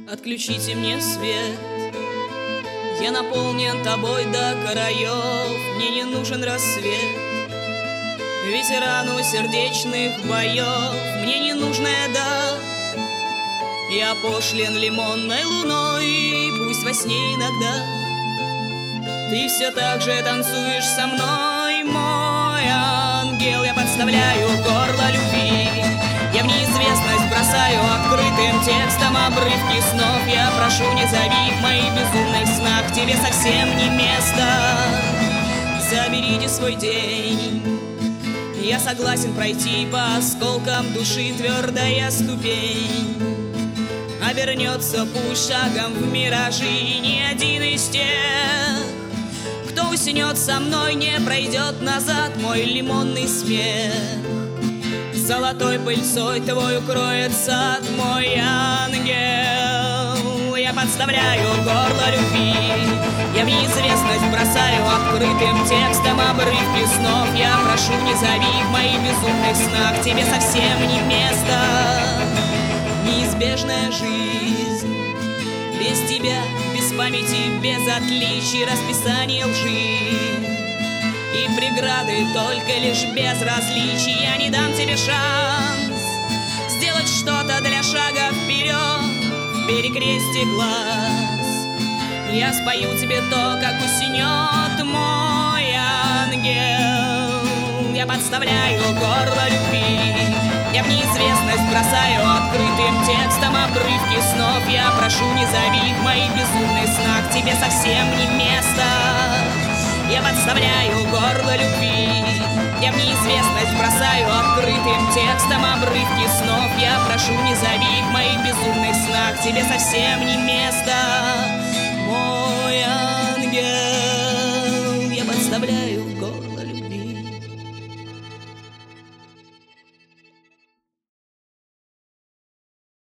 Отключите мне свет. Я наполнен тобой до краев, мне не нужен рассвет. Ветерану сердечных боев мне не нужна еда. Я пошлен лимонной луной, пусть во сне иногда. Ты все так же танцуешь со мной, мой ангел. Я подставляю горло любви, я в неизвестность бросаю открытым текстом обрывки снов. Я прошу, не зови в моих безумных снах, тебе совсем не место. Заберите свой день, я согласен пройти по осколкам души твердая ступень. Обернется пусть шагом в миражи, и ни один из тех, кто уснет со мной, не пройдет назад мой лимонный смех. Золотой пыльцой твой укроет сад, мой ангел. Я подставляю горло любви, я в неизвестность бросаю открытым текстом обрывки снов. Я прошу, не зови в моих безумных снах, тебе совсем не место. Неизбежная жизнь без тебя, без памяти, без отличий, расписания лжи и преграды, только лишь безразличий. Я не дам тебе шанс сделать что-то для шага вперед в перекрестие глаз. Я спою тебе то, как уснет мой ангел. Я подставляю горло любви, я в неизвестность бросаю открытым текстом обрывки снов. Я прошу, не зови в моих безумных снах, тебе совсем не место. Я подставляю горло любви, я в неизвестность бросаю открытым текстом обрывки снов. Я прошу, не зови в моих безумных снах, тебе совсем не место.